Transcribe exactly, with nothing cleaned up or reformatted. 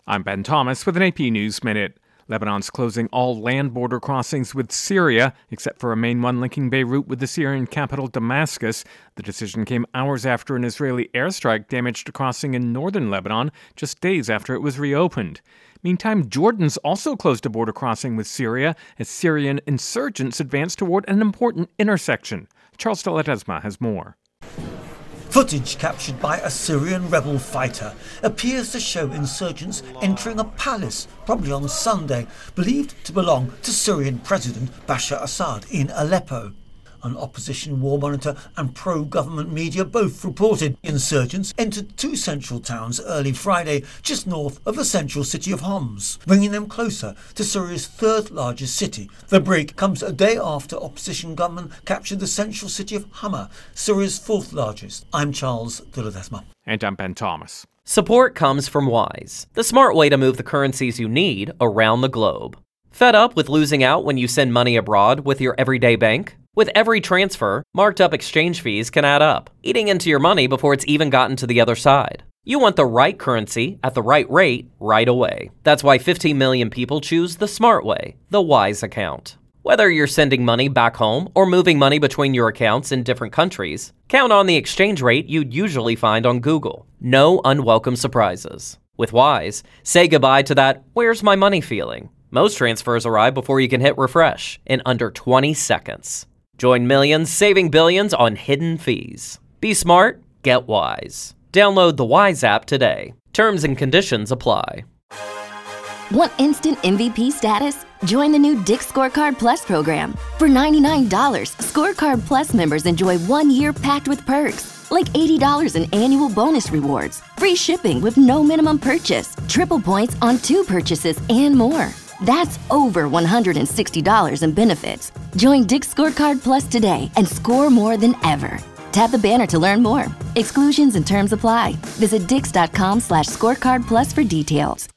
I'm Ben Thomas with an A P News Minute. Lebanon's closing all land border crossings with Syria, except for a main one linking Beirut with the Syrian capital Damascus. The decision came hours after an Israeli airstrike damaged a crossing in northern Lebanon, just days after it was reopened. Meantime, Jordan's also closed a border crossing with Syria as Syrian insurgents advance toward an important intersection. Charles de Ledesma has more. Footage captured by a Syrian rebel fighter appears to show insurgents entering a palace, probably on Sunday, believed to belong to Syrian President Bashar Assad in Aleppo. An opposition war monitor and pro-government media both reported insurgents entered two central towns early Friday, just north of the central city of Homs, bringing them closer to Syria's third largest city. The break comes a day after opposition government captured the central city of Hama, Syria's fourth largest. I'm Charles de Ledesma. And I'm Ben Thomas. Support comes from Wise, the smart way to move the currencies you need around the globe. Fed up with losing out when you send money abroad with your everyday bank? With every transfer, marked up exchange fees can add up, eating into your money before it's even gotten to the other side. You want the right currency at the right rate right away. That's why fifteen million people choose the smart way, the Wise account. Whether you're sending money back home or moving money between your accounts in different countries, count on the exchange rate you'd usually find on Google. No unwelcome surprises. With Wise, say goodbye to that "where's my money" feeling. Most transfers arrive before you can hit refresh in under twenty seconds. Join millions saving billions on hidden fees. Be smart, get Wise. Download the Wise app today. Terms and conditions apply. Want instant M V P status? Join the new Dick's Scorecard Plus program. For ninety-nine dollars, Scorecard Plus members enjoy one year packed with perks, like eighty dollars in annual bonus rewards, free shipping with no minimum purchase, triple points on two purchases, and more. That's over one hundred sixty dollars in benefits. Join Dick's Scorecard Plus today and score more than ever. Tap the banner to learn more. Exclusions and terms apply. Visit dix.com slash scorecard plus for details.